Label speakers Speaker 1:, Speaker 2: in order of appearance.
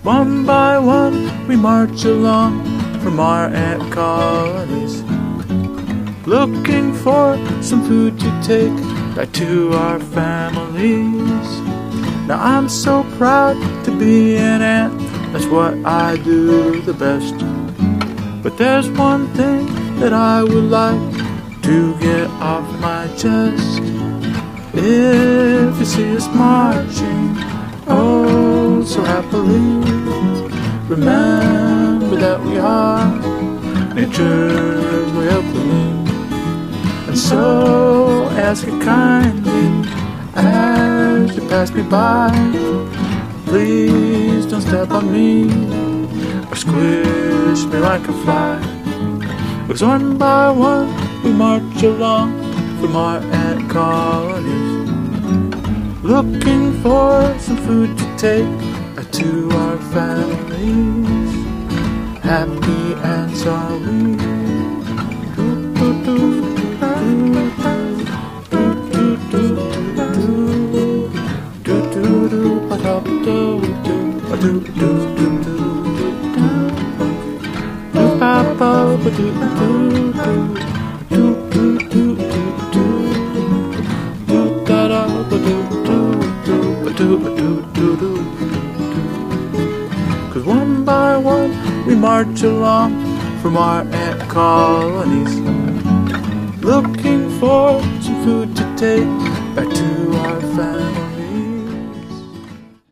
Speaker 1: One by one we march along from our ant colonies, looking for some food to take back to our families. Now I'm so proud to be an ant, that's what I do the best. But there's one thing that I would like to get off my chest. If you see us marching, oh so happily, remember that we are nature's way of living. And so ask it kindly as you pass me by, please don't step on me or squish me like a fly. 'Cause one by one we march along from our ant colonies, looking for some food to take back to our families. Happy ants are we. Cause one by one we march along from our ant colonies, looking for some food to take back to our family.